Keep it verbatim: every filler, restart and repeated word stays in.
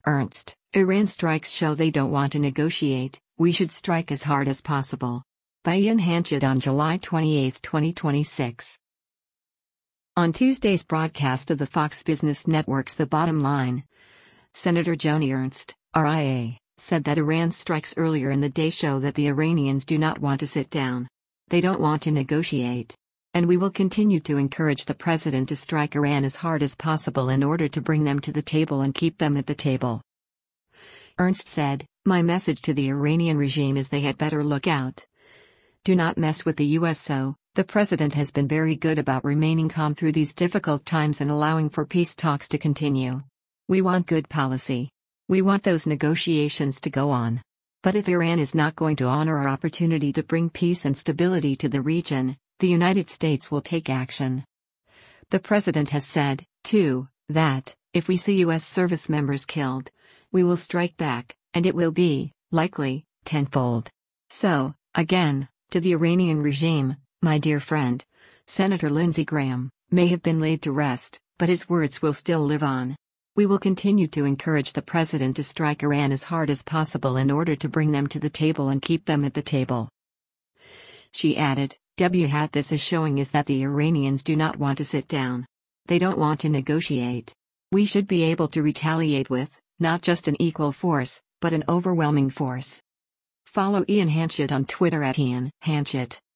Ernst, Iran strikes show they don't want to negotiate, we should strike as hard as possible. By Ian Hanchett on July twenty-eighth, twenty twenty-six. On Tuesday's broadcast of the Fox Business Network's The Bottom Line, Senator Joni Ernst, R I A, said that Iran's strikes earlier in the day show that the Iranians do not want to sit down. They don't want to negotiate. And we will continue to encourage the president to strike Iran as hard as possible in order to bring them to the table and keep them at the table. Ernst said, "My message to the Iranian regime is they had better look out. Do not mess with the U S so, the president has been very good about remaining calm through these difficult times and allowing for peace talks to continue. We want good policy. We want those negotiations to go on. But if Iran is not going to honor our opportunity to bring peace and stability to the region, the United States will take action." The president has said, too, that, if we see U S service members killed, we will strike back, and it will be, likely, tenfold. So, again, to the Iranian regime, my dear friend, Senator Lindsey Graham, may have been laid to rest, but his words will still live on. We will continue to encourage the president to strike Iran as hard as possible in order to bring them to the table and keep them at the table. She added, "W hat this is showing is that the Iranians do not want to sit down. They don't want to negotiate. We should be able to retaliate with, not just an equal force, but an overwhelming force." Follow Ian Hanchett on Twitter at Ian Hanchett.